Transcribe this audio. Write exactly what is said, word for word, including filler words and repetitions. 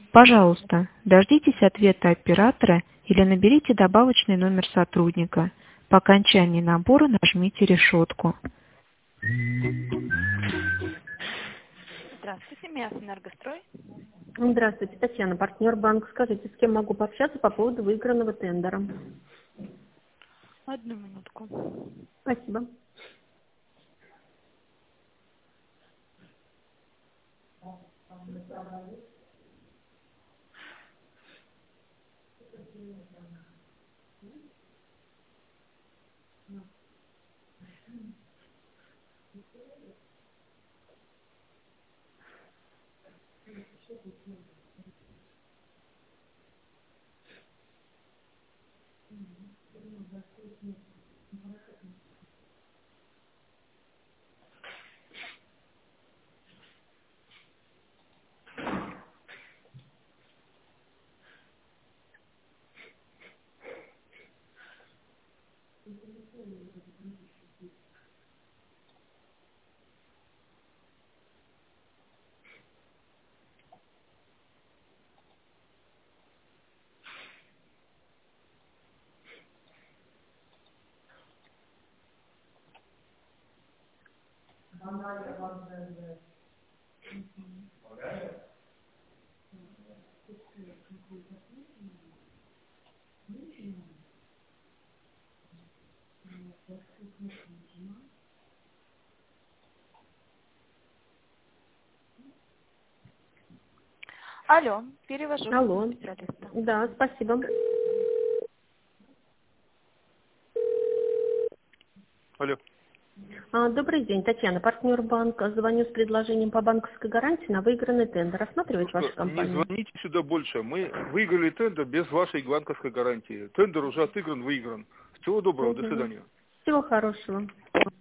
Пожалуйста, дождитесь ответа оператора или наберите добавочный номер сотрудника. По окончании набора нажмите решетку. Здравствуйте, меня Энергострой. Здравствуйте, Татьяна, партнер банка. Скажите, с кем могу пообщаться по поводу выигранного тендера? Одну минутку. Спасибо. Алло, перевожу вас на Алло. специалиста. Да, спасибо. Алло. А, Добрый день, Татьяна, партнер банка. Звоню с предложением по банковской гарантии на выигранный тендер. Рассматривать Слушайте, вашу не компанию? звоните сюда больше. Мы выиграли тендер без вашей банковской гарантии. Тендер уже отыгран, выигран. Всего доброго, до Угу. свидания. Всего хорошего.